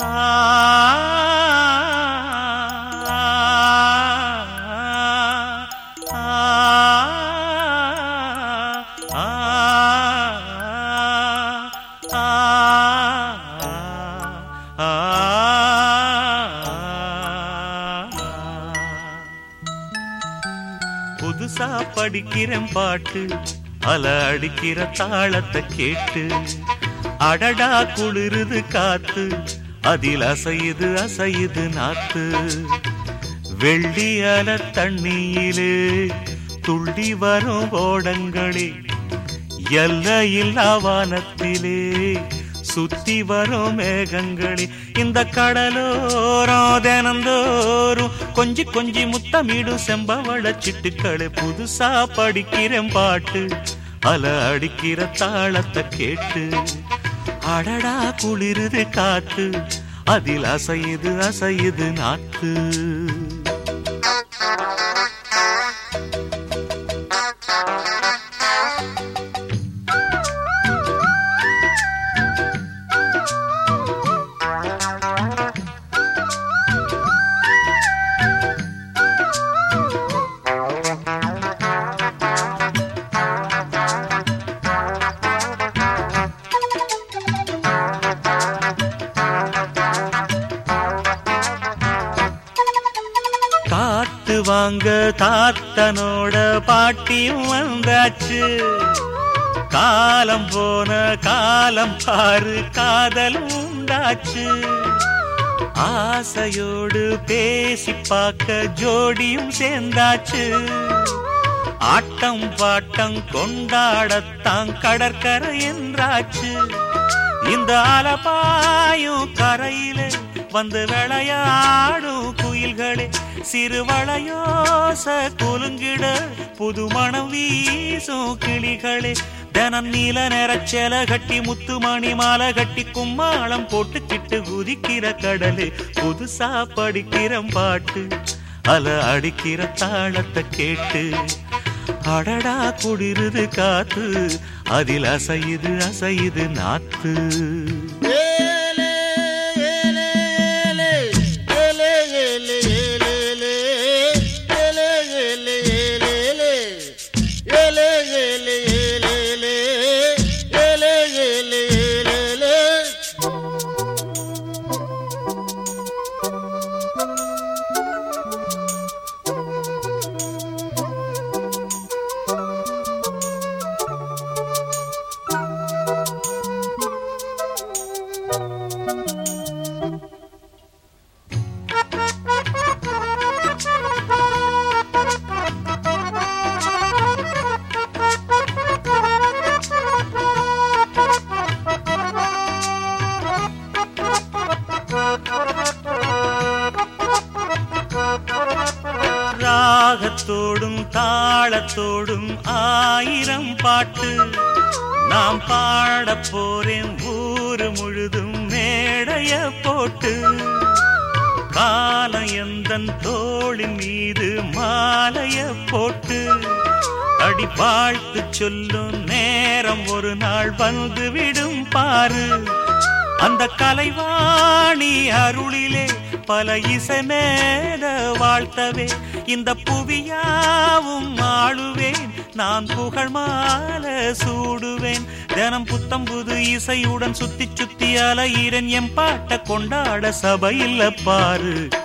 புதுசா படிக்கிறேன் பாட்டு அல அடிக்கிற தாளத்தை கேட்டு அடடா குளிருது காத்து அதில் அசையுது அசையுது நாத்து வெள்ளி அல தண்ணியிலே துள்ளி வரும் ஓடங்களே எல்லையில்லா வானத்திலே சுத்தி வரும் மேகங்களே இந்த கடலோரம் தினந்தோறும் கொஞ்சி கொஞ்சி முத்தமிடும் செம்பவள சிட்டுக்களே புதுசா படிக்கிறேன் பாட்டு அல அடிக்கிற தாளத்தை கேட்டு அடடா குளிருது காத்து அதில் அசையுது அசையுது நாத்து காத்து வாங்க தாத்தனோட பாட்டியும் வந்தாச்சு காலம் போன காலம் பாரு காதலும் உண்டாச்சு ஆசையோடு பேசி பார்க்க ஜோடியும் சேர்ந்தாச்சு ஆட்டம் பாட்டம் கொண்டாடத்தான் கடற்கரை என்றாச்சு இந்த அலபாயும் கரையிலே வந்து விளையாடும் குயில்களே சிறுவளையோச குலுங்கிட புது மணம் வீசும் கிளிகளே தினம் நீல நிறச்சேல கட்டி முத்துமணி மாலை கட்டி கும்மாளம் போட்டுக்கிட்டு குதிக்கிற கடலே புதுசா படிக்கிற பாட்டு அல அடிக்கிற தாளத்தை கேட்டு அடடா குளிருது காத்து அதில் அசையுது அசையுது நாத்து ராகத்தோடும் தாளத்தோடும் ஆயிரம் பாட்டு நாம் பாட போறேன் ஊரு முழுதும் மேடைய போட்டு காலம் எந்தன் தோளின் மீது மாலைய போட்டு அடி வாழ்த்து சொல்லும் நேரம் ஒரு நாள் வந்து விடும் பாரு அந்த கலைவாணி அருளிலே பல இசை மேல வாழ்த்தவே இந்த புவியாவும் ஆளுவேன் நான் புகழ் மாலை சூடுவேன் தினம் புத்தம் புது இசையுடன் சுத்தி சுத்தி அலையிறன் என் பாட்ட கொண்டாட சபையில் பாரு